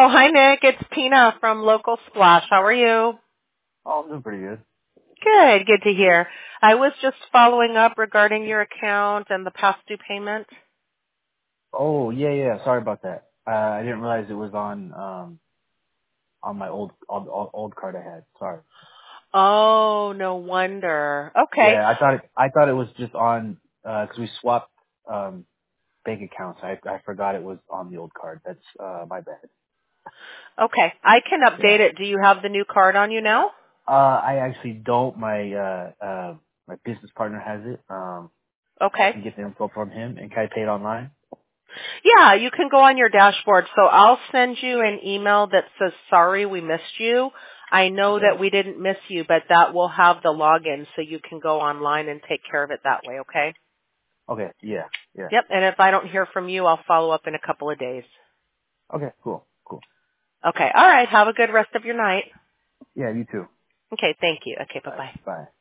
hi Nick. It's Tina from Local Splash. How are you? Oh, I'm doing pretty good. Good. Good to hear. I was just following up regarding your account and the past due payment. Oh, yeah. Sorry about that. I didn't realize it was on my old card I had. Sorry. Oh, no wonder. Okay. Yeah, I thought it was just on because we swapped bank accounts. I forgot it was on the old card. That's my bad. Okay. I can Yeah. update it. Do you have the new card on you now? I actually don't. My business partner has it. I Okay. can get the info from him, and can I pay it online? Yeah, you can go on your dashboard. So I'll send you an email that says, sorry, we missed you. I know Okay. that we didn't miss you, but that will have the login so you can go online and take care of it that way, okay? Okay. Yeah. Yep, and if I don't hear from you, I'll follow up in a couple of days. Okay. Cool. Okay, all right. Have a good rest of your night. Yeah. You too. Okay, thank you. Okay, All right. bye-bye. Bye.